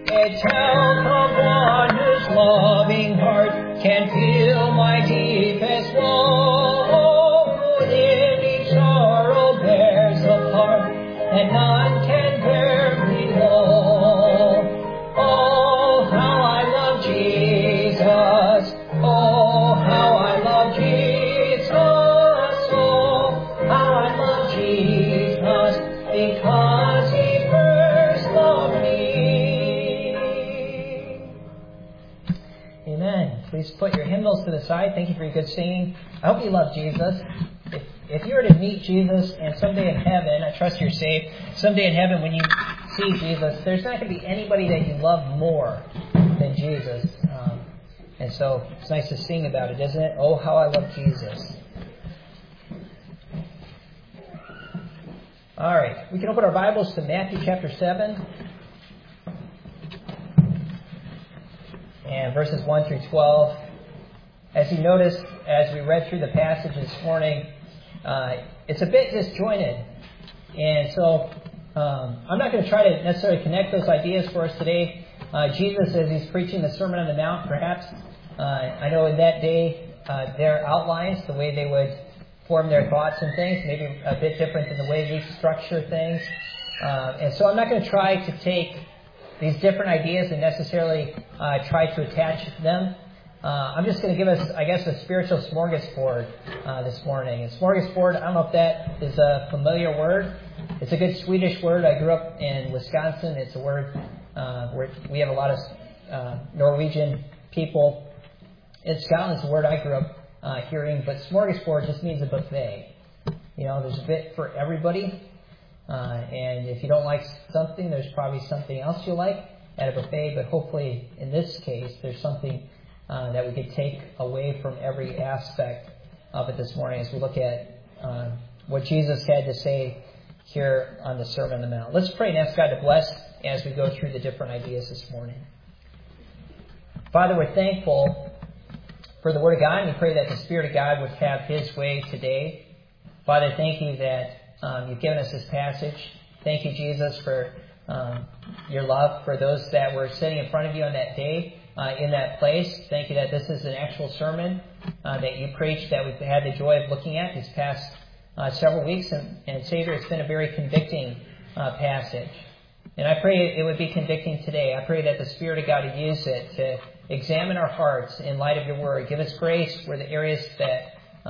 It tells of one whose loving heart can feel my deepest woe. Within each sorrow bears a part that none can bear below. Oh, how I love Jesus. Oh, how I love Jesus. Oh, how I love Jesus, because He first loved me. Amen. Please put your hymnals to the side. Thank you for your good singing. I hope you love Jesus. If you were to meet Jesus and someday in heaven, I trust you're saved, someday in heaven when you see Jesus, there's not going to be anybody that you love more than Jesus. And so it's nice to sing about it, isn't it? Oh, how I love Jesus. All right, we can open our Bibles to Matthew chapter 7 and verses 1 through 12. As you noticed, as we read through the passage this morning, it's a bit disjointed. And so I'm not going to try to necessarily connect those ideas for us today. Jesus, as He's preaching the Sermon on the Mount, perhaps, I know in that day, their outlines, the way they would form their thoughts and things, maybe a bit different than the way we structure things. And so I'm not going to try to take these different ideas and necessarily try to attach them. I'm just going to give us, I guess, a spiritual smorgasbord this morning. And smorgasbord, I don't know if that is a familiar word. It's a good Swedish word. I grew up in Wisconsin. It's a word where we have a lot of Norwegian people. In Scotland, it's a word I grew up hearing. But smorgasbord just means a buffet. You know, there's a bit for everybody. And if you don't like something, there's probably something else you like at a buffet. But hopefully, in this case, there's something that we could take away from every aspect of it this morning as we look at what Jesus had to say here on the Sermon on the Mount. Let's pray and ask God to bless as we go through the different ideas this morning. Father, we're thankful for the Word of God, and we pray that the Spirit of God would have His way today. Father, thank you that you've given us this passage. Thank you, Jesus, for your love for those that were sitting in front of you on that day. In that place. Thank you that this is an actual sermon that you preached that we've had the joy of looking at these past several weeks. And Savior, it's been a very convicting passage. And I pray it would be convicting today. I pray that the Spirit of God would use it to examine our hearts in light of your word. Give us grace where the areas that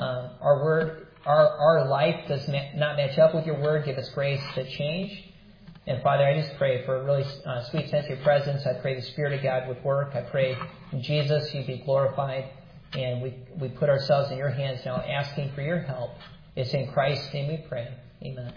our life does not match up with your word. Give us grace to change. And Father, I just pray for a really sweet sense of your presence. I pray the Spirit of God would work. I pray in Jesus you be glorified. And we put ourselves in your hands now, asking for your help. It's in Christ's name we pray. Amen.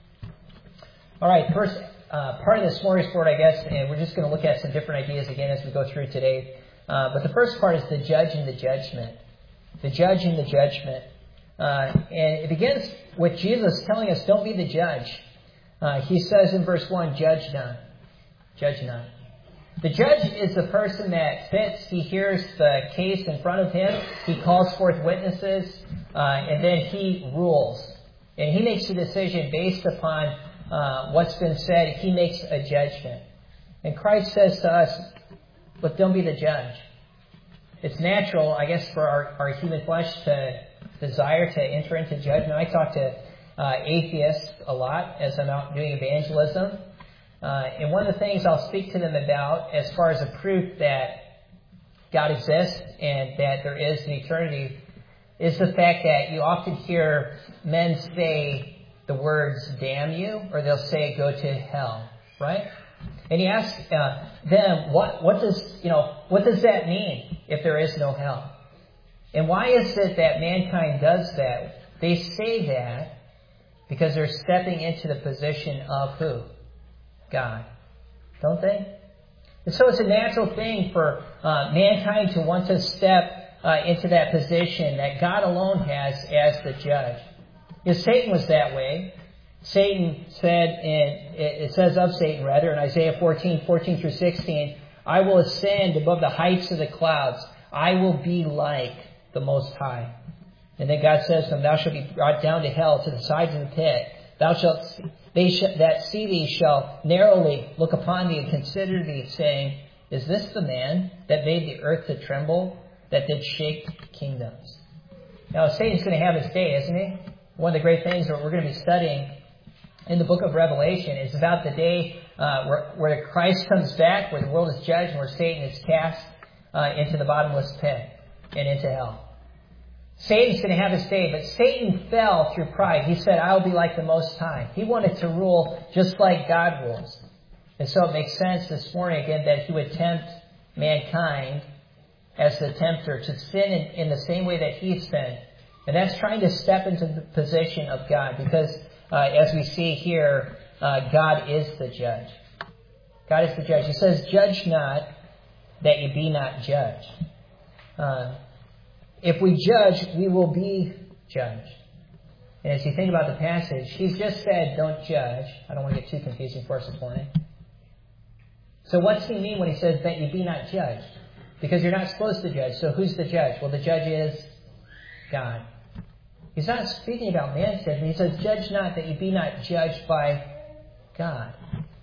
All right, first part of the smorgasbord, I guess, and we're just going to look at some different ideas again as we go through today. But the first part is the judge and the judgment. The judge and the judgment. And it begins with Jesus telling us, don't be the judge. He says in verse 1, judge not. Judge not. The judge is the person that sits, he hears the case in front of him, he calls forth witnesses, and then he rules. And he makes a decision based upon what's been said. He makes a judgment. And Christ says to us, look, don't be the judge. It's natural, I guess, for our human flesh to desire to enter into judgment. I talk to atheists a lot as I'm out doing evangelism. And one of the things I'll speak to them about as far as a proof that God exists and that there is an eternity is the fact that you often hear men say the words damn you, or they'll say go to hell, right? And you ask them, what does that mean if there is no hell? And why is it that mankind does that? They say that because they're stepping into the position of who? God. Don't they? And so it's a natural thing for mankind to want to step into that position that God alone has as the judge. Because Satan was that way. Satan said, it says of Satan rather, in Isaiah 14 through 16, I will ascend above the heights of the clouds. I will be like the Most High. And then God says to him, thou shalt be brought down to hell, to the sides of the pit. Thou shalt that see thee shall narrowly look upon thee and consider thee, saying, is this the man that made the earth to tremble, that did shake kingdoms? Now, Satan's going to have his day, isn't he? One of the great things that we're going to be studying in the book of Revelation is about the day where Christ comes back, where the world is judged, and where Satan is cast into the bottomless pit and into hell. Satan's going to have his day, but Satan fell through pride. He said, I'll be like the Most High. He wanted to rule just like God rules. And so it makes sense this morning, again, that he would tempt mankind as the tempter to sin in the same way that he sinned. And that's trying to step into the position of God, because as we see here, God is the judge. God is the judge. He says, judge not that you be not judged. If we judge, we will be judged. And as you think about the passage, he's just said, don't judge. I don't want to get too confusing for us this morning. So what's he mean when he says that you be not judged? Because you're not supposed to judge. So who's the judge? Well, the judge is God. He's not speaking about man's judgment. He says, judge not that you be not judged by God.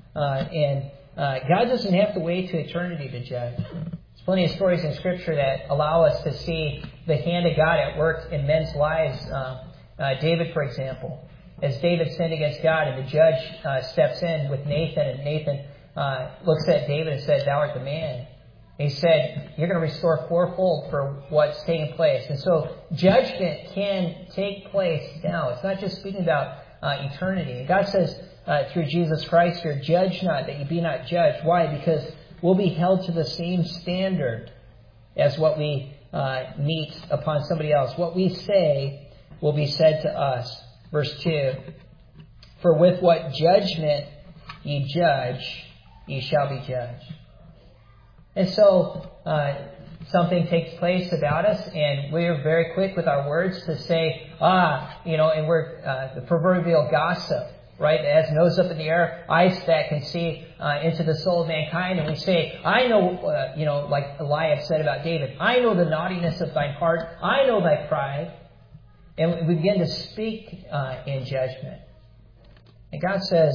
God doesn't have to wait to eternity to judge. There's plenty of stories in Scripture that allow us to see the hand of God at work in men's lives. David, for example. As David sinned against God and the judge steps in with Nathan, and Nathan looks at David and said, thou art the man. And he said, you're going to restore fourfold for what's taking place. And so judgment can take place now. It's not just speaking about eternity. And God says through Jesus Christ here, judge not that you be not judged. Why? Because we'll be held to the same standard as what we meet upon somebody else. What we say will be said to us. Verse 2, for with what judgment ye judge, ye shall be judged. And so something takes place about us, and we're very quick with our words to say, and we're the proverbial gossip, right? It has nose up in the air, eyes that can see into the soul of mankind, and we say, I know, like Eliab said about David, I know the naughtiness of thine heart, I know thy pride, and we begin to speak in judgment. And God says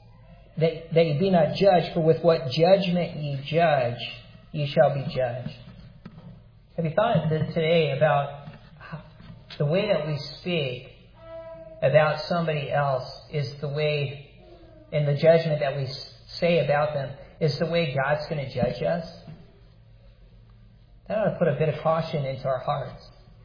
that ye be not judged, for with what judgment ye judge, ye shall be judged. Have you thought today about the way that we speak about somebody else is the way, and the judgment that we say about them is the way God's going to judge us? That ought to put a bit of caution into our hearts.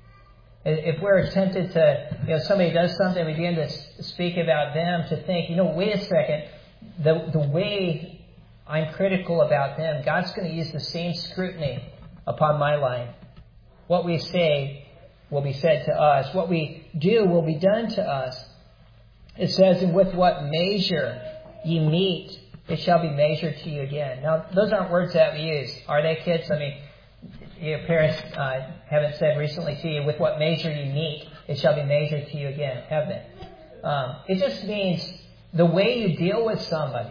If we're tempted to, somebody does something, we begin to speak about them, to think, wait a second, the way I'm critical about them, God's going to use the same scrutiny upon my life. What we say will be said to us. What we do will be done to us. It says, and with what measure ye meet, it shall be measured to you again. Now, those aren't words that we use, are they, kids? I mean, your parents haven't said recently to you, with what measure you meet, it shall be measured to you again, have they? It just means the way you deal with somebody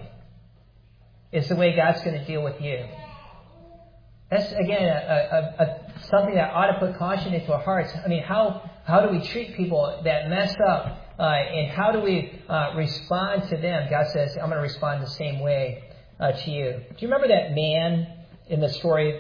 is the way God's going to deal with you. That's, again, something that ought to put caution into our hearts. I mean, how do we treat people that mess up, and how do we respond to them? God says, I'm going to respond the same way to you. Do you remember that man in the story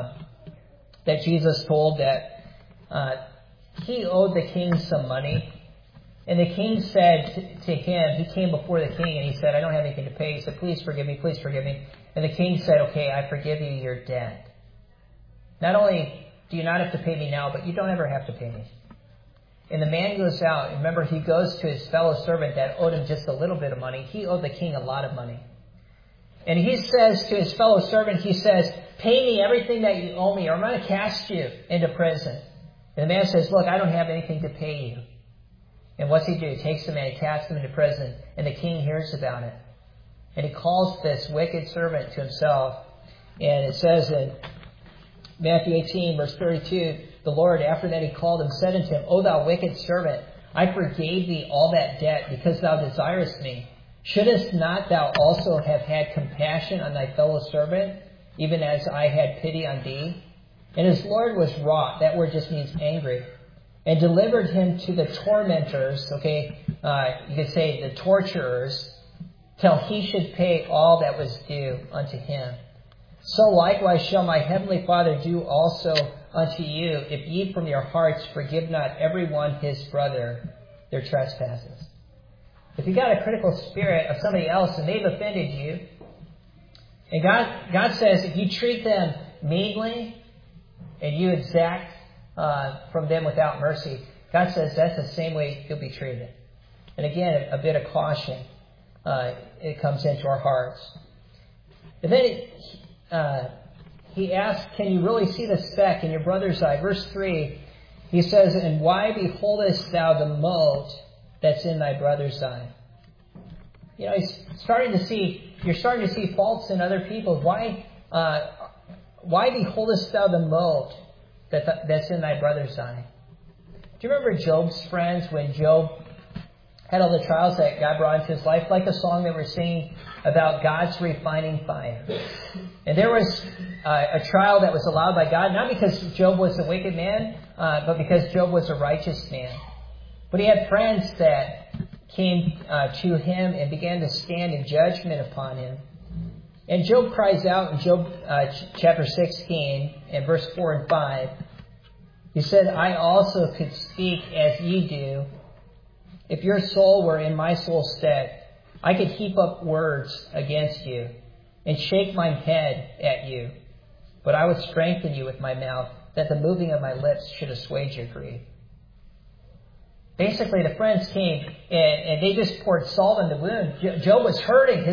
that Jesus told that he owed the king some money? And the king said to him, he came before the king and he said, I don't have anything to pay. He said, please forgive me, please forgive me. And the king said, okay, I forgive you your debt. Not only do you not have to pay me now, but you don't ever have to pay me. And the man goes out, and remember, he goes to his fellow servant that owed him just a little bit of money. He owed the king a lot of money. And he says to his fellow servant, he says, pay me everything that you owe me, or I'm going to cast you into prison. And the man says, look, I don't have anything to pay you. And what's he do? He takes the man, he casts him into prison, and the king hears about it. And he calls this wicked servant to himself. And it says in Matthew 18, verse 32, the Lord, after that he called him, said unto him, O thou wicked servant, I forgave thee all that debt, because thou desirest me. Shouldest not thou also have had compassion on thy fellow servant, even as I had pity on thee? And his Lord was wroth. That word just means angry. And delivered him to the tormentors, you could say the torturers, till he should pay all that was due unto him. So likewise shall my heavenly Father do also unto you, if ye from your hearts forgive not every one his brother their trespasses. If you got a critical spirit of somebody else and they've offended you, and God says if you treat them meanly and you exact from them without mercy, God says that's the same way you'll be treated. And again, a bit of caution. It comes into our hearts. And then he asks, can you really see the speck in your brother's eye? Verse 3, he says, and why beholdest thou the mote that's in thy brother's eye? You know, you're starting to see faults in other people. Why beholdest thou the mote that's in thy brother's eye? Do you remember Job's friends when Job had all the trials that God brought into his life? Like the song that we're singing about God's refining fire. And there was a trial that was allowed by God, not because Job was a wicked man, but because Job was a righteous man. But he had friends that came to him and began to stand in judgment upon him. And Job cries out in Job chapter 16 and verse 4 and 5. He said, I also could speak as ye do. If your soul were in my soul's stead, I could heap up words against you and shake mine head at you. But I would strengthen you with my mouth, that the moving of my lips should assuage your grief. Basically, the friends came and they just poured salt in the wound. Job was hurting.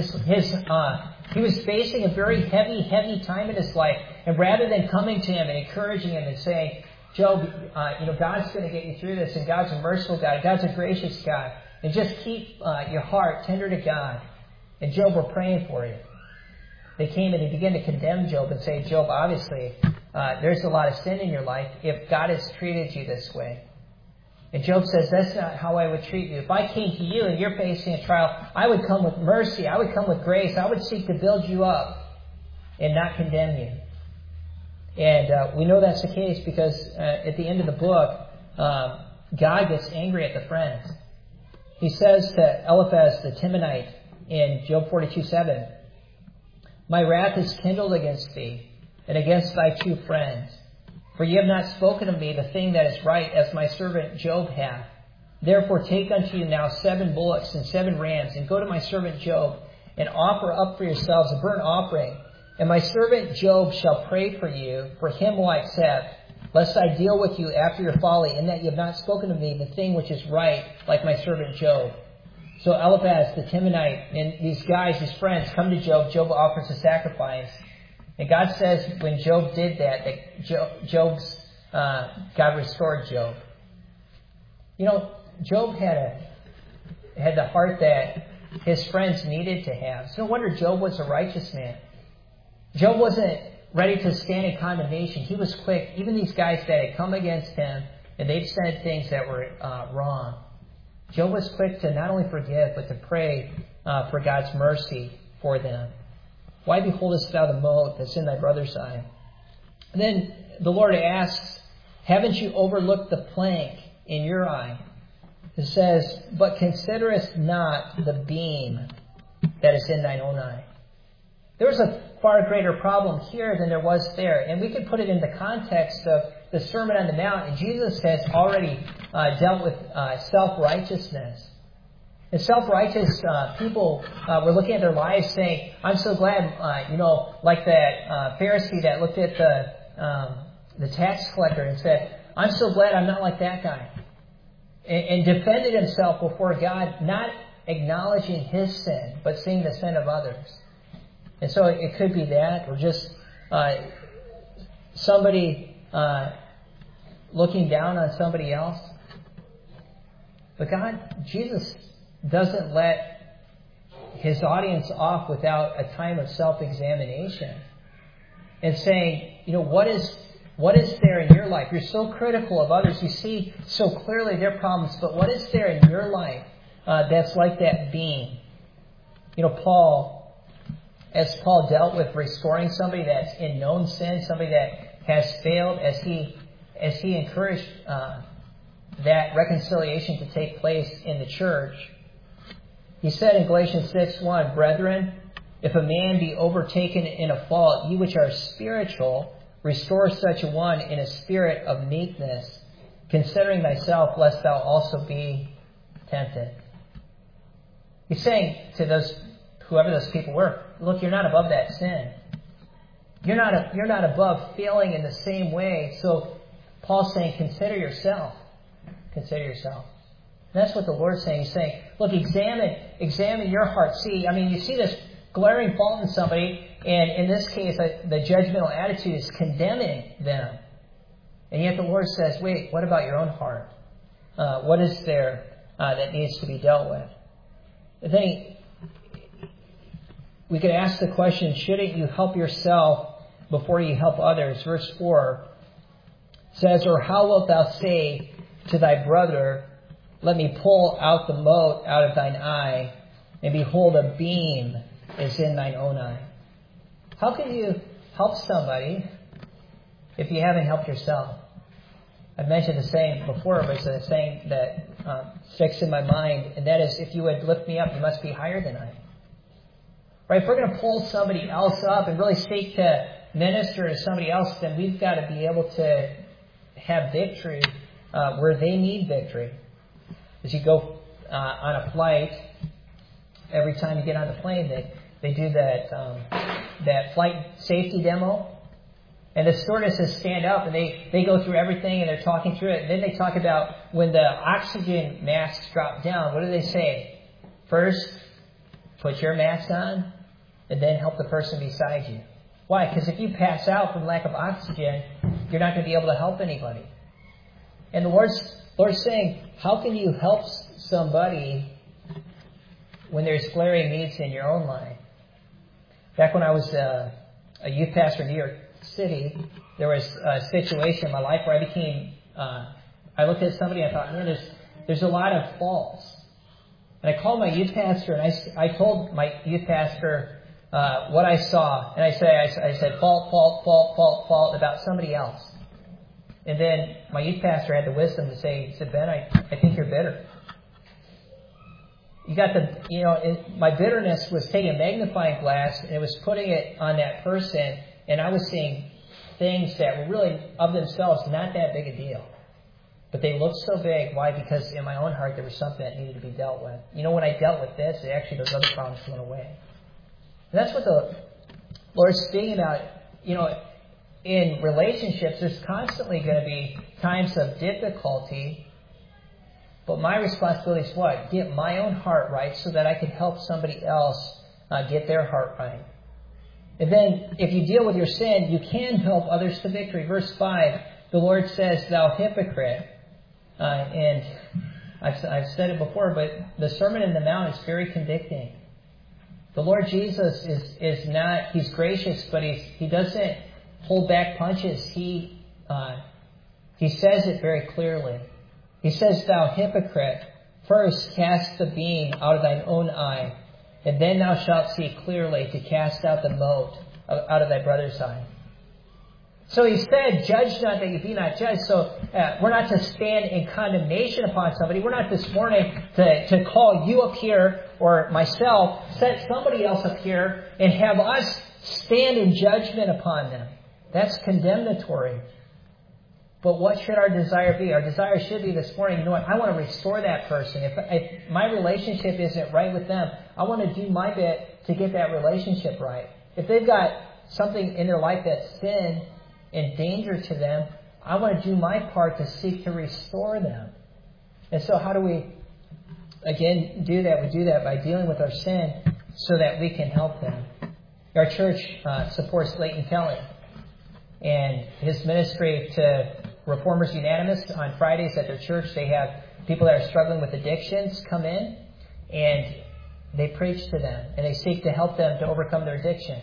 He was facing a very heavy time in his life. And rather than coming to him and encouraging him and saying, Job, God's going to get you through this, and God's a merciful God, God's a gracious God, and just keep your heart tender to God. And Job, we're praying for you. They came and they began to condemn Job and say, Job, obviously, there's a lot of sin in your life if God has treated you this way. And Job says, that's not how I would treat you. If I came to you and you're facing a trial, I would come with mercy. I would come with grace. I would seek to build you up and not condemn you. And we know that's the case because at the end of the book, God gets angry at the friends. He says to Eliphaz the Temanite in Job 42:7, my wrath is kindled against thee and against thy two friends. For ye have not spoken of me the thing that is right, as my servant Job hath. Therefore take unto you now 7 bullocks and 7 rams, and go to my servant Job, and offer up for yourselves a burnt offering. And my servant Job shall pray for you, for him will I accept, lest I deal with you after your folly, in that ye have not spoken of me the thing which is right, like my servant Job. So Eliphaz the Temanite and these guys, his friends, come to Job. Job offers a sacrifice. And God says when Job did that God restored Job. You know, Job had the heart that his friends needed to have. It's no wonder Job was a righteous man. Job wasn't ready to stand in condemnation. He was quick. Even these guys that had come against him, and they'd said things that were wrong. Job was quick to not only forgive, but to pray for God's mercy for them. Why beholdest thou the mote that's in thy brother's eye? And then the Lord asks, haven't you overlooked the plank in your eye? It says, but considerest not the beam that is in thine own eye. There was a far greater problem here than there was there. And we could put it in the context of the Sermon on the Mount. And Jesus has already dealt with self-righteousness. And self-righteous people were looking at their lives saying, I'm so glad, like that Pharisee that looked at the tax collector and said, I'm so glad I'm not like that guy. And defended himself before God, not acknowledging his sin, but seeing the sin of others. And so it could be that, or just somebody looking down on somebody else. But Jesus doesn't let his audience off without a time of self-examination and saying, what is there in your life? You're so critical of others. You see so clearly their problems, but what is there in your life that's like that beam? As Paul dealt with restoring somebody that's in known sin, somebody that has failed, as he encouraged that reconciliation to take place in the church, He said in Galatians 6:1, "Brethren, if a man be overtaken in a fault, ye which are spiritual, restore such a one in a spirit of meekness, considering thyself, lest thou also be tempted." He's saying to whoever those people were, look, you're not above that sin. You're not above failing in the same way. So Paul's saying, consider yourself. Consider yourself. And that's what the Lord's saying. He's saying, look, examine your heart. You see this glaring fault in somebody, and in this case, the judgmental attitude is condemning them. And yet the Lord says, wait, what about your own heart? What is there that needs to be dealt with? And then we could ask the question, shouldn't you help yourself before you help others? Verse 4 says, "Or how wilt thou say to thy brother, let me pull out the mote out of thine eye, and behold, a beam is in thine own eye?" How can you help somebody if you haven't helped yourself? I've mentioned the saying before, but it's a saying that sticks in my mind, and that is, if you would lift me up, you must be higher than I am. Right? If we're going to pull somebody else up and really seek to minister to somebody else, then we've got to be able to have victory where they need victory. As you go on a flight, every time you get on the plane, they do that flight safety demo. And the stewardesses stand up and they go through everything and they're talking through it. And then they talk about when the oxygen masks drop down, what do they say? First, put your mask on and then help the person beside you. Why? Because if you pass out from lack of oxygen, you're not going to be able to help anybody. And the Lord's saying, how can you help somebody when there's glaring needs in your own life? Back when I was a youth pastor in New York City, there was a situation in my life where I looked at somebody and I thought, there's a lot of faults. And I called my youth pastor and I told my youth pastor what I saw. And I said, fault about somebody else. And then my youth pastor had the wisdom to say, he said, "Ben, I think you're bitter." You got my bitterness was taking a magnifying glass and it was putting it on that person, and I was seeing things that were really of themselves not that big a deal. But they looked so big. Why? Because in my own heart there was something that needed to be dealt with. When I dealt with this, actually those other problems went away. And that's what the Lord's speaking about. In relationships, there's constantly going to be times of difficulty. But my responsibility is what? Get my own heart right so that I can help somebody else get their heart right. And then if you deal with your sin, you can help others to victory. Verse 5, the Lord says, "Thou hypocrite." And I've said it before, but the Sermon on the Mount is very convicting. The Lord Jesus is not, He's gracious, but He doesn't hold back punches. He says it very clearly. He says, "Thou hypocrite, first cast the beam out of thine own eye, and then thou shalt see clearly to cast out the mote out of thy brother's eye." So He said, "Judge not that you be not judged." So we're not to stand in condemnation upon somebody. We're not this morning to call you up here or myself, set somebody else up here and have us stand in judgment upon them. That's condemnatory. But what should our desire be? Our desire should be this morning, I want to restore that person. If my relationship isn't right with them, I want to do my bit to get that relationship right. If they've got something in their life that's sin and danger to them, I want to do my part to seek to restore them. And so how do we, again, do that? We do that by dealing with our sin so that we can help them. Our church supports Leighton Kelly and his ministry to Reformers Unanimous. On Fridays at their church, they have people that are struggling with addictions come in and they preach to them and they seek to help them to overcome their addiction.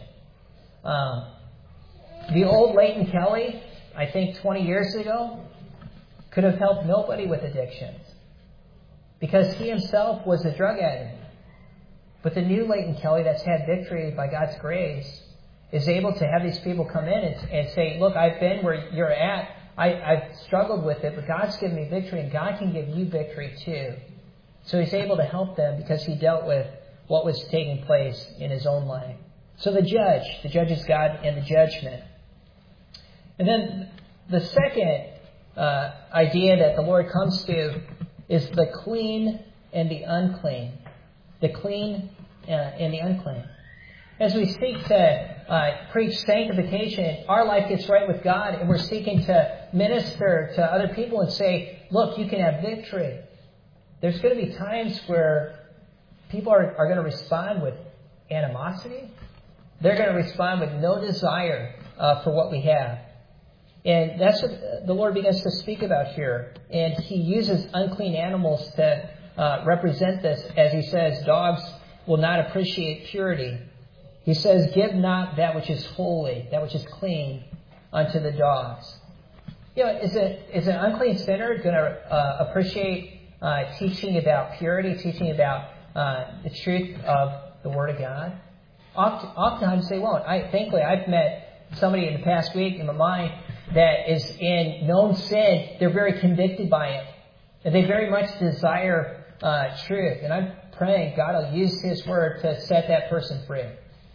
The old Leighton Kelly, I think 20 years ago, could have helped nobody with addictions because he himself was a drug addict. But the new Leighton Kelly that's had victory by God's grace is able to have these people come in and say, "Look, I've been where you're at. I've struggled with it, but God's given me victory, and God can give you victory too." So he's able to help them because he dealt with what was taking place in his own life. So the judge is God and the judgment. And then the second idea that the Lord comes to is the clean and the unclean. The clean and the unclean. As we seek to preach sanctification, our life gets right with God, and we're seeking to minister to other people and say, look, you can have victory. There's going to be times where people are going to respond with animosity. They're going to respond with no desire for what we have. And that's what the Lord begins to speak about here. And he uses unclean animals to represent this. As he says, dogs will not appreciate purity. He says, give not that which is holy, that which is clean, unto the dogs. You know, is an unclean sinner going to appreciate teaching about purity, teaching about the truth of the Word of God? Oftentimes they won't. Thankfully, I've met somebody in the past week in my mind that is in known sin. They're very convicted by it. And they very much desire truth. And I'm praying God will use His Word to set that person free.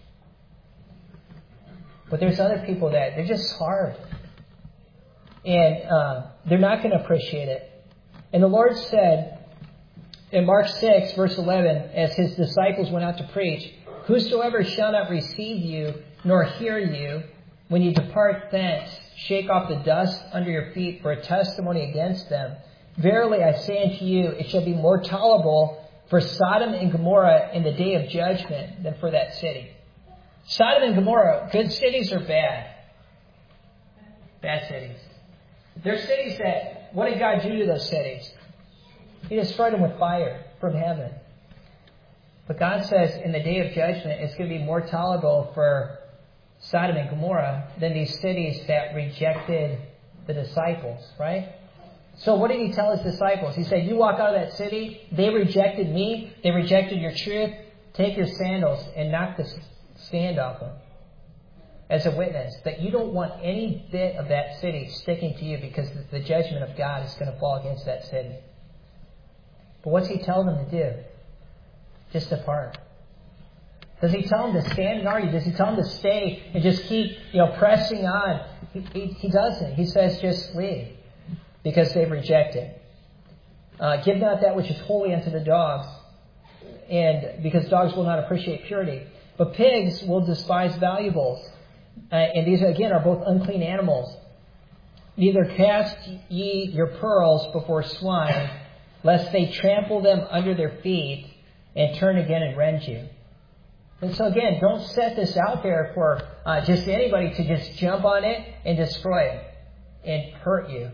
But there's other people that they're just hard. And they're not going to appreciate it. And the Lord said in Mark 6, verse 11, as His disciples went out to preach, whosoever shall not receive you nor hear you, when you depart thence, shake off the dust under your feet for a testimony against them. Verily I say unto you, it shall be more tolerable for Sodom and Gomorrah in the day of judgment than for that city. Sodom and Gomorrah, good cities or bad? Bad cities. They're cities that, what did God do to those cities? He destroyed them with fire from heaven. But God says in the day of judgment, it's going to be more tolerable for Sodom and Gomorrah than these cities that rejected the disciples, right? So what did He tell His disciples? He said, you walk out of that city, they rejected me, they rejected your truth, take your sandals and knock the stand off them as a witness that you don't want any bit of that city sticking to you because the judgment of God is going to fall against that city. But what's He tell them to do? Just depart. Does He tell them to stand and argue? Does He tell them to stay and just keep, pressing on? He doesn't. He says just leave because they've rejected. Give not that which is holy unto the dogs, and because dogs will not appreciate purity. But pigs will despise valuables. And these, again, are both unclean animals. Neither cast ye your pearls before swine, lest they trample them under their feet and turn again and rend you. And so again, don't set this out there for just anybody to just jump on it and destroy it and hurt you.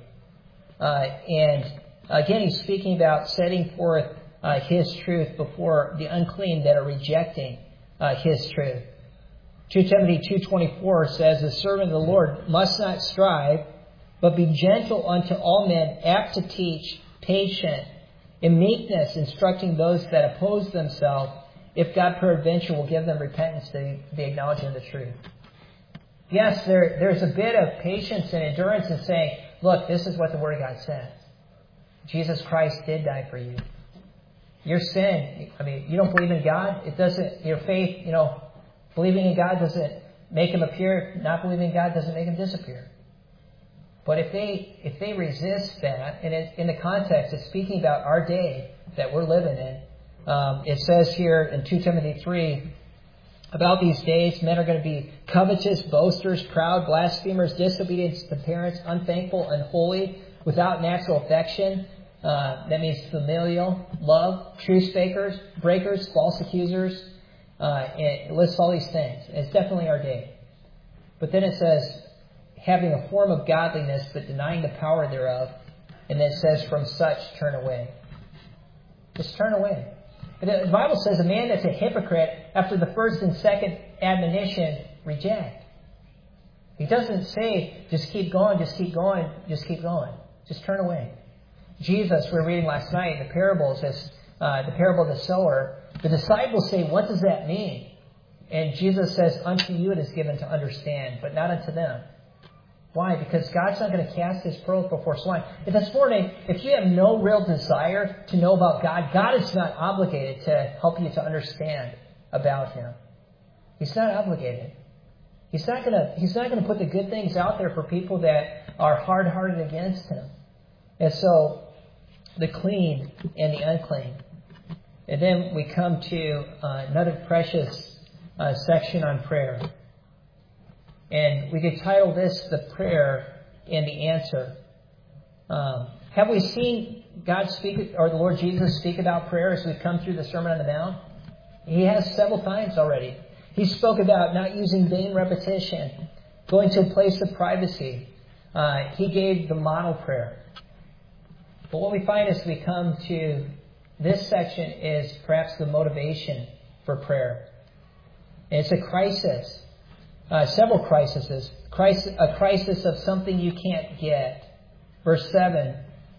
And again, he's speaking about setting forth His truth before the unclean that are rejecting His truth. 2 Timothy 2:24 says, the servant of the Lord must not strive, but be gentle unto all men, apt to teach, patient, in meekness, instructing those that oppose themselves, if God peradventure will give them repentance to the acknowledging of the truth. Yes, there's a bit of patience and endurance in saying, look, this is what the Word of God says. Jesus Christ did die for you. Your sin, you don't believe in God, it doesn't, your faith, believing in God doesn't make Him appear, not believing in God doesn't make Him disappear. But if they resist that, and in the context of speaking about our day that we're living in, it says here in 2 Timothy 3, about these days, men are going to be covetous, boasters, proud, blasphemers, disobedient to parents, unthankful, unholy, without natural affection. That means familial love, truce breakers, false accusers. It lists all these things. It's definitely our day. But then it says, having a form of godliness, but denying the power thereof. And then it says, from such turn away. Just turn away. The Bible says a man that's a hypocrite, after the first and second admonition, reject. He doesn't say, just keep going, just keep going, just keep going. Just turn away. Jesus, we were reading last night, the parables, the parable of the sower. The disciples say, what does that mean? And Jesus says, unto you it is given to understand, but not unto them. Why? Because God's not going to cast His pearls before swine. And this morning, if you have no real desire to know about God, God is not obligated to help you to understand about Him. He's not obligated. He's not going to put the good things out there for people that are hard-hearted against Him. And so, the clean and the unclean. And then we come to another precious section on prayer. And we could title this, The Prayer and the Answer. Have we seen God speak, or the Lord Jesus speak about prayer as we've come through the Sermon on the Mount? He has several times already. He spoke about not using vain repetition, going to a place of privacy. He gave the model prayer. But what we find as we come to this section is perhaps the motivation for prayer. And it's a crisis. Several crises. A crisis of something you can't get. Verse 7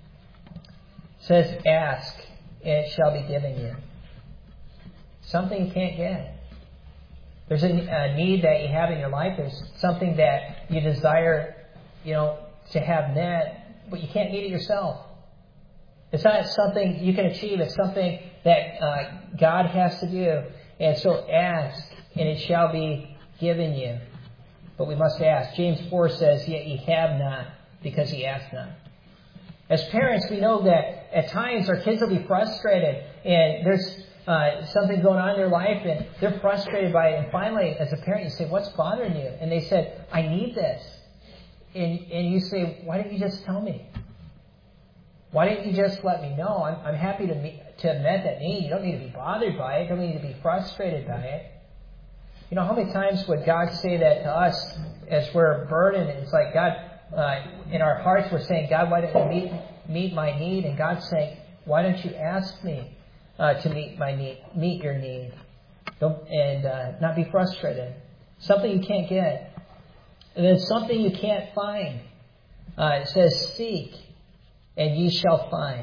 says, ask, and it shall be given you. Something you can't get. There's a need that you have in your life. There's something that you desire, to have met, but you can't meet it yourself. It's not something you can achieve. It's something that God has to do. And so ask, and it shall be given you. But we must ask. James 4 says, yet ye have not, because ye ask not. As parents, we know that at times our kids will be frustrated, and there's something going on in their life, and they're frustrated by it. And finally, as a parent, you say, what's bothering you? And they said, I need this. And you say, why didn't you just tell me? Why didn't you just let me know? I'm happy to have met that need. You don't need to be bothered by it. You don't need to be frustrated by it. How many times would God say that to us as we're burdened? It's like God, in our hearts, we're saying, God, why don't you meet my need? And God's saying, why don't you ask me to meet your need? And not be frustrated. Something you can't get. And then something you can't find. It says, seek, and ye shall find.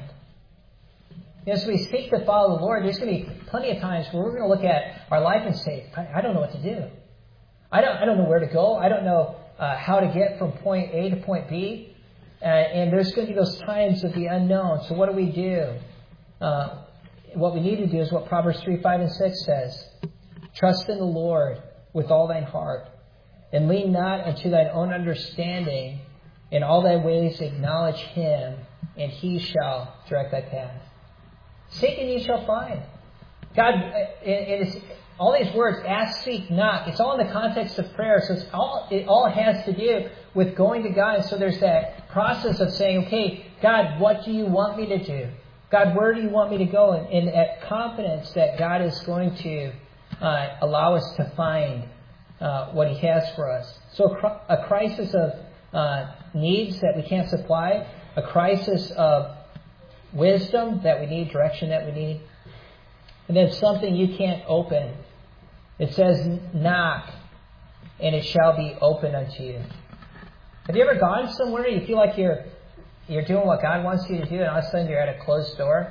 As we seek to follow the Lord, there's going to be plenty of times where we're going to look at our life and say, I don't know what to do. I don't know where to go. I don't know how to get from point A to point B. And there's going to be those times of the unknown. So what do we do? What we need to do is what Proverbs 3, 5, and 6 says. Trust in the Lord with all thine heart, and lean not unto thine own understanding. In all thy ways acknowledge Him, and He shall direct thy path. Seek and ye shall find. God, all these words, ask, seek, knock, it's all in the context of prayer. So it all has to do with going to God. And so there's that process of saying, okay, God, what do you want me to do? God, where do you want me to go? And that confidence that God is going to allow us to find what He has for us. So a crisis of needs that we can't supply, a crisis of wisdom that we need, direction that we need, and then something you can't open. It says, knock, and it shall be opened unto you. Have you ever gone somewhere you feel like you're doing what God wants you to do, and all of a sudden you're at a closed door?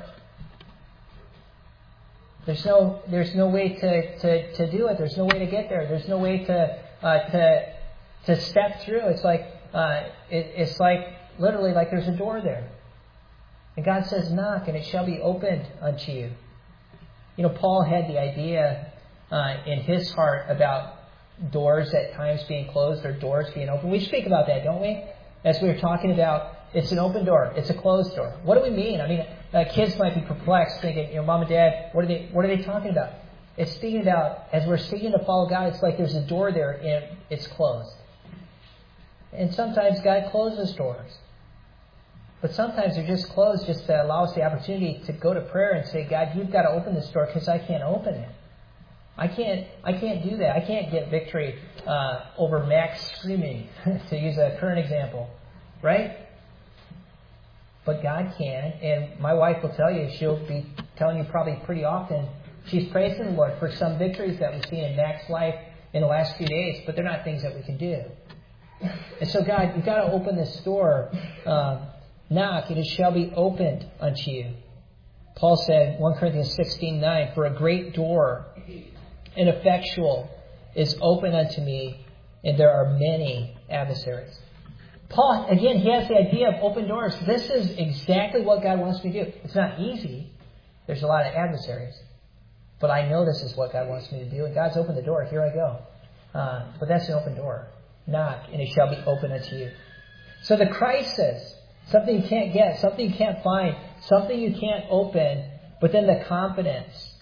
There's no way to do it. There's no way to get there. There's no way to step through. It's like literally like there's a door there. And God says, knock, and it shall be opened unto you. Paul had the idea in his heart about doors at times being closed or doors being open. We speak about that, don't we? As we were talking about, it's an open door, it's a closed door. What do we mean? Kids might be perplexed, thinking, Mom and Dad, what are they talking about? It's speaking about, as we're seeking to follow God, it's like there's a door there and it's closed. And sometimes God closes doors. But sometimes they're just closed just to allow us the opportunity to go to prayer and say, God, you've got to open this door because I can't open it. I can't do that. I can't get victory over Max screaming, to use a current example. Right? But God can. And my wife will tell you, she'll be telling you probably pretty often, she's praising the Lord for some victories that we've seen in Max's life in the last few days, but they're not things that we can do. And so, God, you've got to open this door. Knock, and it shall be opened unto you. Paul said, 1 Corinthians 16:9, for a great door and effectual is open unto me, and there are many adversaries. Paul, again, he has the idea of open doors. This is exactly what God wants me to do. It's not easy. There's a lot of adversaries. But I know this is what God wants me to do. And God's opened the door. Here I go. But that's an open door. Knock, and it shall be open unto you. So the crisis, something you can't get, something you can't find, something you can't open, but then the confidence.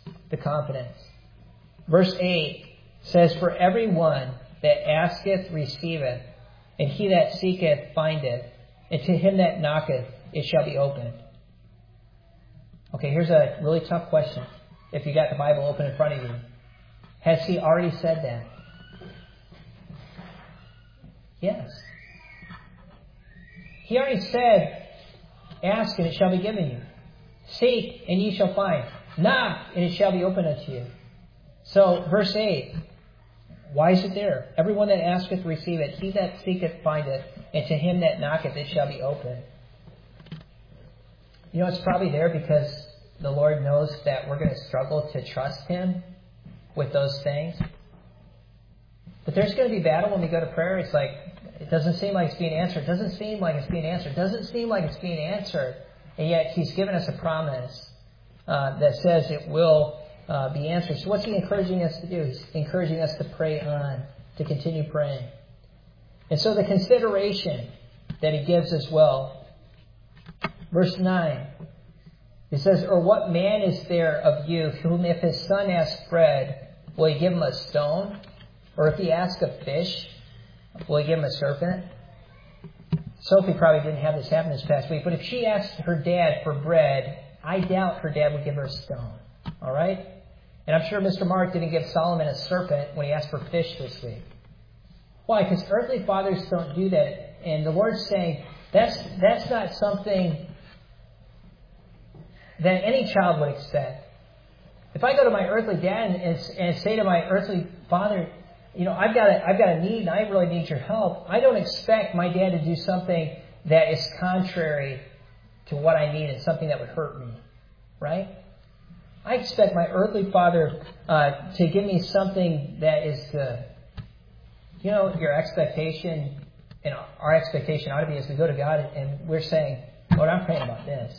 Verse 8 says, for everyone that asketh receiveth, and he that seeketh findeth, and to him that knocketh it shall be opened. Okay, here's a really tough question. If you got the Bible open in front of you, has he already said that? Yes. He already said, ask and it shall be given you. Seek and ye shall find. Knock and it shall be opened unto you. So, verse 8, why is it there? Everyone that asketh receiveth, he that seeketh findeth, and to him that knocketh it shall be opened. You know, it's probably there because the Lord knows that we're going to struggle to trust him with those things. But there's going to be battle when we go to prayer. It's like, it doesn't seem like it's being answered. It doesn't seem like it's being answered. It doesn't seem like it's being answered. And yet he's given us a promise that says it will be answered. So what's he encouraging us to do? He's encouraging us to pray on, to continue praying. And so the consideration that he gives as well. Verse 9. He says, or what man is there of you whom if his son asks bread, will he give him a stone? Or if he asks a fish, will he give him a serpent? Sophie probably didn't have this happen this past week, but if she asked her dad for bread, I doubt her dad would give her a stone. All right? And I'm sure Mr. Mark didn't give Solomon a serpent when he asked for fish this week. Why? Because earthly fathers don't do that. And the Lord's saying, that's not something that any child would expect. If I go to my earthly dad and say to my earthly father, you know, I've got a need and I really need your help, I don't expect my dad to do something that is contrary to what I need and something that would hurt me. Right? I expect my earthly father to give me something that is good. You know, your expectation and our expectation ought to be as we go to God and we're saying, Lord, I'm praying about this.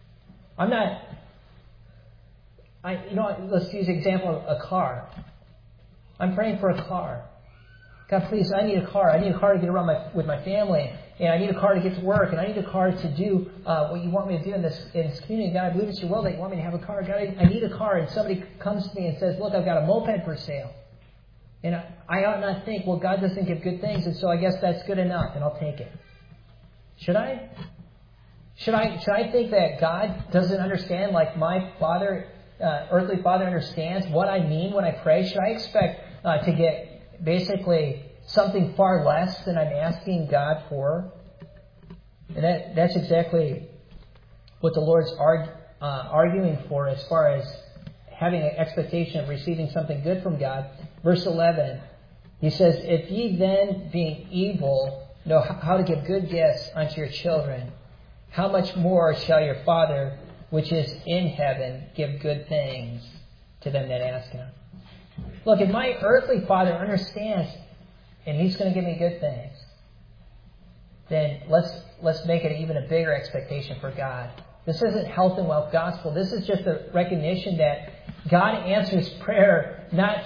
Let's use the example of a car. I'm praying for a car. God, please, I need a car. I need a car to get around with my family. And I need a car to get to work. And I need a car to do what you want me to do in this community. God, I believe it's your will that you want me to have a car. God, I need a car. And somebody comes to me and says, look, I've got a moped for sale. And I ought not think, well, God doesn't give good things, and so I guess that's good enough, and I'll take it. Should I? Should I think that God doesn't understand like my father, earthly father understands what I mean when I pray? Should I expect to get basically something far less than I'm asking God for? And that's exactly what the Lord's arguing for as far as having an expectation of receiving something good from God. Verse 11, he says, if ye then, being evil, know how to give good gifts unto your children, how much more shall your Father, which is in heaven, give good things to them that ask him? Look, if my earthly Father understands, and he's going to give me good things, then let's make it even a bigger expectation for God. This isn't health and wealth gospel. This is just a recognition that God answers prayer not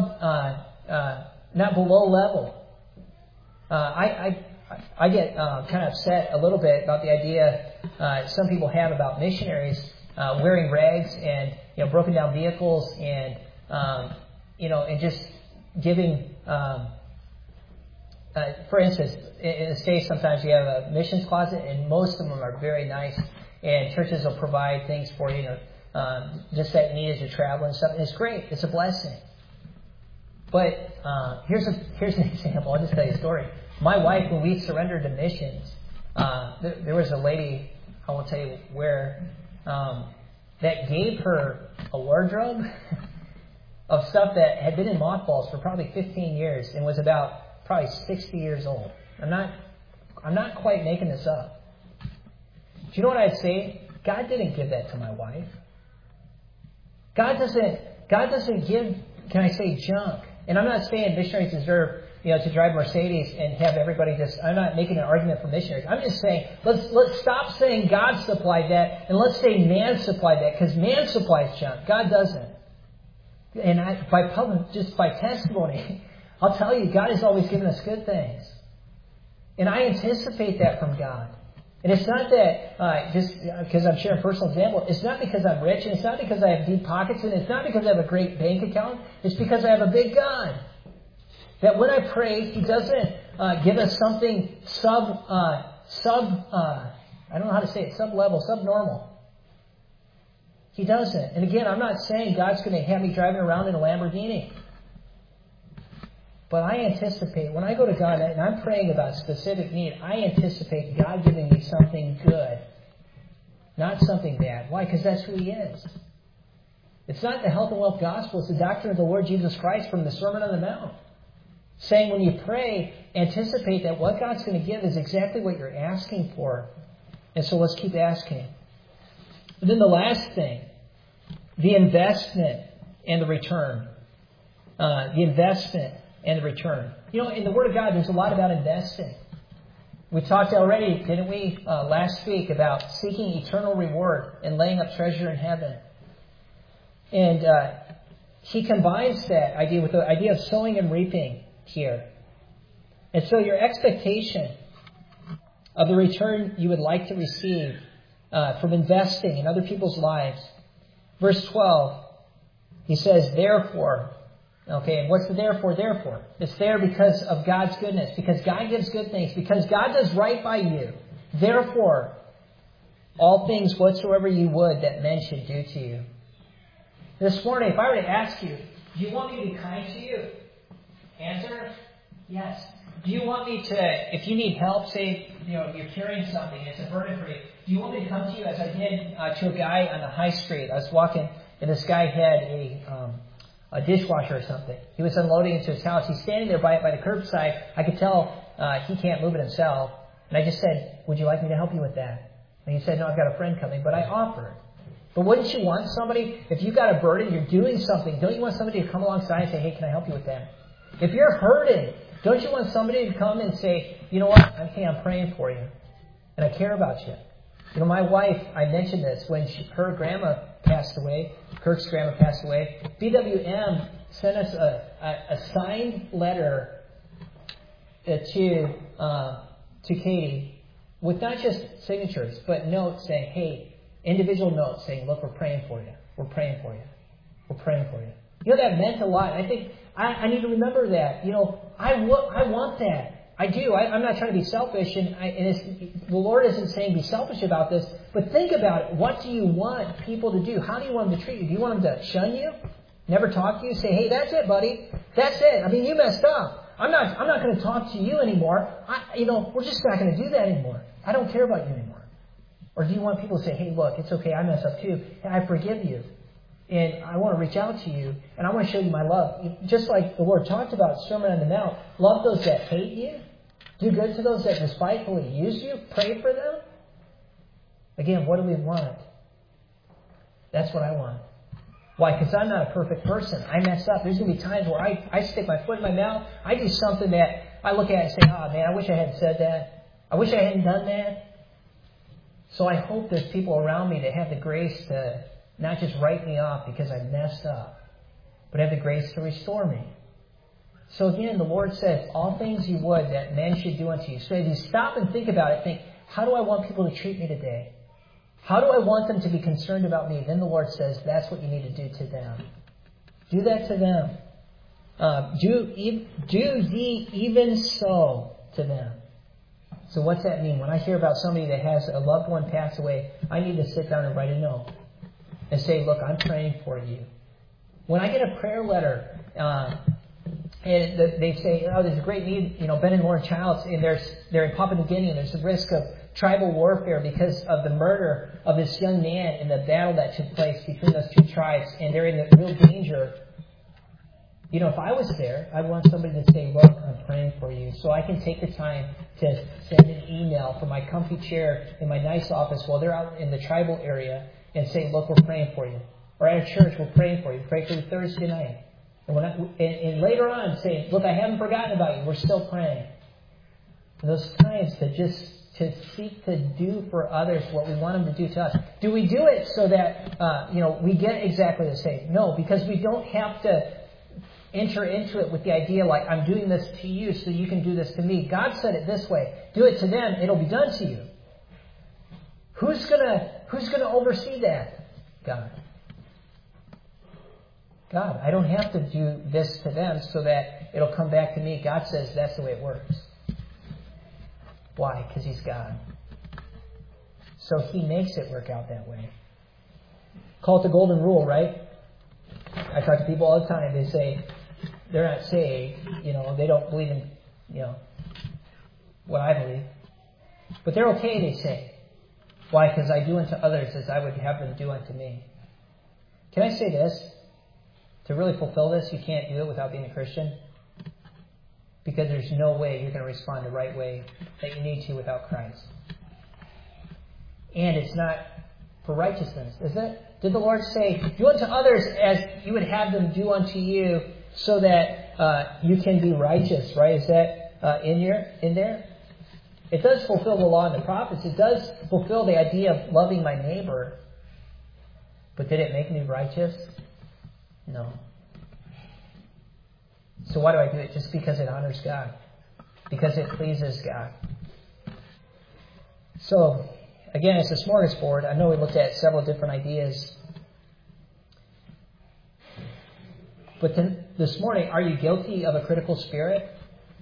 below level. I get kind of upset a little bit about the idea some people have about missionaries wearing rags and broken down vehicles and and just giving. For instance, in the States, sometimes you have a missions closet, and most of them are very nice. And churches will provide things for you, just that you need as you travel and stuff. And it's great. It's a blessing. But here's an example. I'll just tell you a story. My wife, when we surrendered to missions, there was a lady, I won't tell you where, that gave her a wardrobe of stuff that had been in mothballs for probably 15 years and was about probably 60 years old. I'm not quite making this up. Do you know what I'd say? God didn't give that to my wife. God doesn't give, can I say, junk. And I'm not saying missionaries deserve to drive Mercedes and have everybody I'm not making an argument for missionaries. I'm just saying, let's stop saying God supplied that, and let's say man supplied that, because man supplies junk. God doesn't. And by testimony, I'll tell you, God has always given us good things. And I anticipate that from God. And it's not that, just because I'm sharing a personal example, it's not because I'm rich, and it's not because I have deep pockets, and it's not because I have a great bank account. It's because I have a big God. That when I pray, He doesn't give us something I don't know how to say it, sub-level, sub-normal. He doesn't. And again, I'm not saying God's going to have me driving around in a Lamborghini. But I anticipate, when I go to God and I'm praying about a specific need, I anticipate God giving me something good, not something bad. Why? Because that's who He is. It's not the health and wealth gospel. It's the doctrine of the Lord Jesus Christ from the Sermon on the Mount. Saying when you pray, anticipate that what God's going to give is exactly what you're asking for. And so let's keep asking. And then the last thing, the investment and the return. The investment and the return. In the Word of God, there's a lot about investing. We talked already, didn't we, last week about seeking eternal reward and laying up treasure in heaven. And he combines that idea with the idea of sowing and reaping here. And so your expectation of the return you would like to receive from investing in other people's lives. Verse 12, he says, therefore. Okay, and what's the therefore? Therefore, it's there because of God's goodness, because God gives good things, because God does right by you. Therefore, all things whatsoever you would that men should do to you. This morning, if I were to ask you, do you want me to be kind to you? Answer, yes. Do you want me to, if you need help, say, you're carrying something, it's a burden for you, do you want me to come to you as I did to a guy on the high street? I was walking, and this guy had a dishwasher or something. He was unloading into his house. He's standing there by the curbside. I could tell he can't move it himself. And I just said, would you like me to help you with that? And he said, no, I've got a friend coming, but I offered. But wouldn't you want somebody, if you've got a burden, you're doing something, don't you want somebody to come alongside and say, hey, can I help you with that? If you're hurting, don't you want somebody to come and say, you know what, hey, I'm praying for you, and I care about you. My wife, I mentioned this, when her grandma passed away, Kirk's grandma passed away, BWM sent us a signed letter to Katie with not just signatures, but notes saying, hey, individual notes saying, look, we're praying for you. We're praying for you. We're praying for you. That meant a lot. I think I need to remember that. I want that. I do. I'm not trying to be selfish, and the Lord isn't saying be selfish about this, but think about it. What do you want people to do? How do you want them to treat you? Do you want them to shun you? Never talk to you? Say, hey, that's it, buddy. That's it. I mean, you messed up. I'm not going to talk to you anymore. We're just not going to do that anymore. I don't care about you anymore. Or do you want people to say, hey, look, it's okay. I mess up too. And I forgive you. And I want to reach out to you, and I want to show you my love. Just like the Lord talked about, Sermon on the Mount, love those that hate you. Do good to those that despitefully use you. Pray for them. Again, what do we want? That's what I want. Why? Because I'm not a perfect person. I mess up. There's going to be times where I stick my foot in my mouth. I do something that I look at and say, oh, man, I wish I hadn't said that. I wish I hadn't done that. So I hope there's people around me that have the grace to not just write me off because I messed up, but have the grace to restore me. So again, the Lord says, all things you would that men should do unto you. So if you stop and think about it, think, how do I want people to treat me today? How do I want them to be concerned about me? Then the Lord says, that's what you need to do to them. Do that to them. Do ye even so to them. So what's that mean? When I hear about somebody that has a loved one pass away, I need to sit down and write a note and say, look, I'm praying for you. When I get a prayer letter, and they say, oh, there's a great need, Ben and Lauren Childs, and they're in Papua New Guinea, and there's a risk of tribal warfare because of the murder of this young man in the battle that took place between those two tribes, and they're in real danger. If I was there, I'd want somebody to say, look, I'm praying for you. So I can take the time to send an email from my comfy chair in my nice office while they're out in the tribal area and say, look, we're praying for you. Or at a church, we're praying for you. Pray for you Thursday night. And later on saying, look, I haven't forgotten about you. We're still praying. And those times to seek to do for others what we want them to do to us. Do we do it so that we get exactly the same? No, because we don't have to enter into it with the idea like, I'm doing this to you so you can do this to me. God said it this way. Do it to them, it'll be done to you. Who's gonna oversee that? God. God. I don't have to do this to them so that it'll come back to me. God says that's the way it works. Why? Because He's God. So He makes it work out that way. Call it the golden rule, right? I talk to people all the time. They say they're not saved. They don't believe in, what I believe. But they're okay, they say. Why? Because I do unto others as I would have them do unto me. Can I say this? To really fulfill this, you can't do it without being a Christian. Because there's no way you're going to respond the right way that you need to without Christ. And it's not for righteousness, is it? Did the Lord say, do unto others as you would have them do unto you so that you can be righteous, right? Is that in there? It does fulfill the law and the prophets. It does fulfill the idea of loving my neighbor. But did it make me righteous? No. So why do I do it? Just because it honors God. Because it pleases God. So, again, it's a smorgasbord. I know we looked at several different ideas. But this morning, are you guilty of a critical spirit?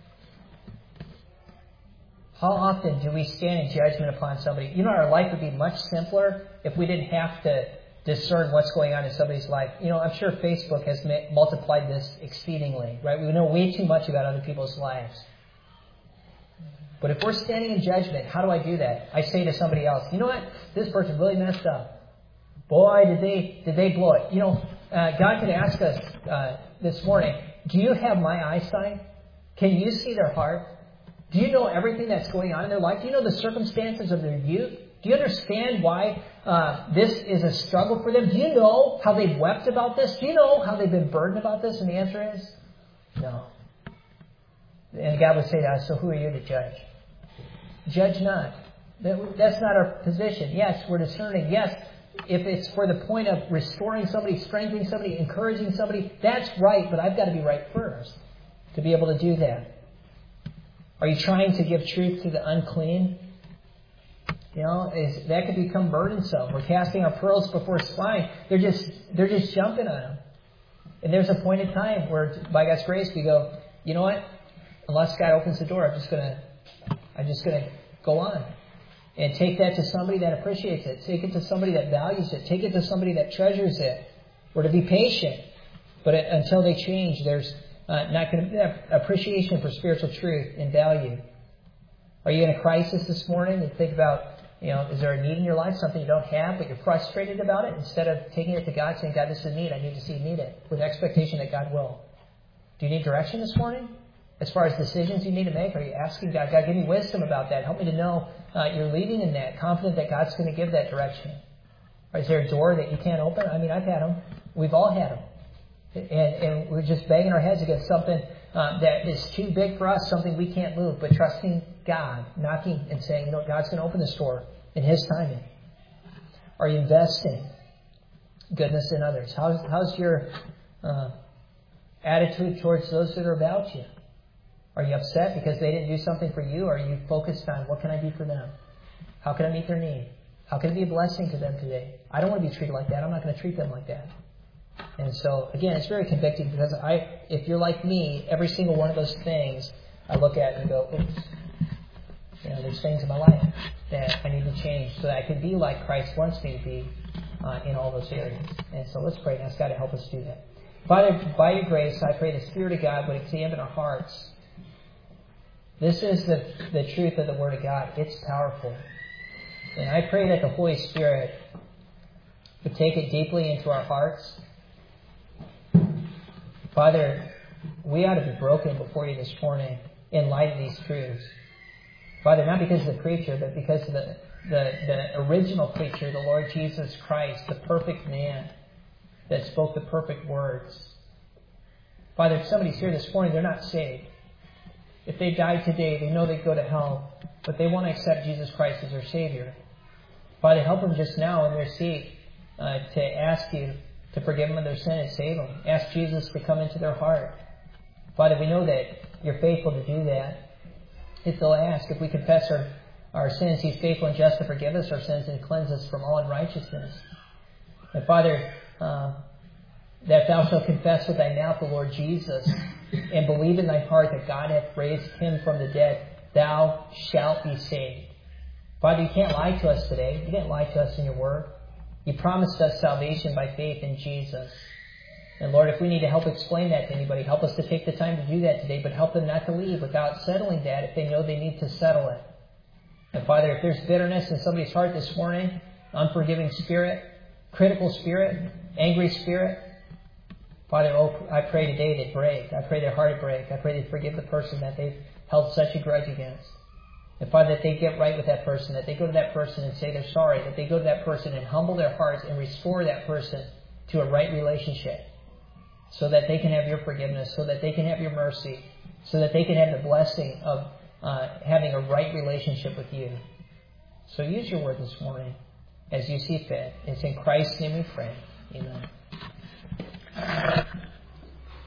How often do we stand in judgment upon somebody? Our life would be much simpler if we didn't have to discern what's going on in somebody's life. I'm sure Facebook has multiplied this exceedingly, right? We know way too much about other people's lives. But if we're standing in judgment, how do I do that? I say to somebody else, you know what? This person really messed up. Boy, did they blow it. God could ask us this morning, do you have my eyesight? Can you see their heart? Do you know everything that's going on in their life? Do you know the circumstances of their youth? Do you understand why this is a struggle for them? Do you know how they've wept about this? Do you know how they've been burdened about this? And the answer is no. And God would say to us, so who are you to judge? Judge not. That's not our position. Yes, we're discerning. Yes, if it's for the point of restoring somebody, strengthening somebody, encouraging somebody, that's right, but I've got to be right first to be able to do that. Are you trying to give truth to the unclean? That could become burdensome. We're casting our pearls before swine. They're just jumping on them. And there's a point in time where, by God's grace, we go, you know what? Unless God opens the door, I'm just gonna go on. And take that to somebody that appreciates it. Take it to somebody that values it. Take it to somebody that treasures it. Or to be patient. But until they change, there's not going to be appreciation for spiritual truth and value. Are you in a crisis this morning? You think about, is there a need in your life, something you don't have, but you're frustrated about it? Instead of taking it to God, saying, God, this is a need. I need to see you need it. With expectation that God will. Do you need direction this morning? As far as decisions you need to make, are you asking God, God, give me wisdom about that. Help me to know you're leading in that, confident that God's going to give that direction. Or is there a door that you can't open? I mean, I've had them. We've all had them. And we're just banging our heads against something that is too big for us, something we can't move, but trusting God, knocking and saying, God's going to open this door in His timing. Are you investing goodness in others? How's your attitude towards those that are about you? Are you upset because they didn't do something for you? Or are you focused on what can I do for them? How can I meet their need? How can I be a blessing to them today? I don't want to be treated like that. I'm not going to treat them like that. And so, again, it's very convicting because if you're like me, every single one of those things I look at and go, oops. There's things in my life that I need to change so that I can be like Christ wants me to be in all those areas. And so let's pray and ask God to help us do that. Father, by your grace, I pray the Spirit of God would examine our hearts. This is the truth of the Word of God. It's powerful. And I pray that the Holy Spirit would take it deeply into our hearts. Father, we ought to be broken before you this morning in light of these truths. Father, not because of the preacher, but because of the original preacher, the Lord Jesus Christ, the perfect man that spoke the perfect words. Father, if somebody's here this morning, they're not saved. If they died today, they know they'd go to hell, but they want to accept Jesus Christ as their Savior. Father, help them just now in their seat to ask you to forgive them of their sin and save them. Ask Jesus to come into their heart. Father, we know that you're faithful to do that. If they'll ask, if we confess our sins, He's faithful and just to forgive us our sins and cleanse us from all unrighteousness. And Father, that thou shalt confess with thy mouth the Lord Jesus and believe in thy heart that God hath raised Him from the dead, thou shalt be saved. Father, you can't lie to us today. You didn't lie to us in your word. You promised us salvation by faith in Jesus. And Lord, if we need to help explain that to anybody, help us to take the time to do that today, but help them not to leave without settling that if they know they need to settle it. And Father, if there's bitterness in somebody's heart this morning, unforgiving spirit, critical spirit, angry spirit, Father, I pray today they break. I pray their heart would break. I pray they forgive the person that they've held such a grudge against. And Father, that they get right with that person, that they go to that person and say they're sorry, that they go to that person and humble their hearts and restore that person to a right relationship so that they can have your forgiveness, so that they can have your mercy, so that they can have the blessing of having a right relationship with you. So use your word this morning as you see fit. It's in Christ's name we pray. Amen.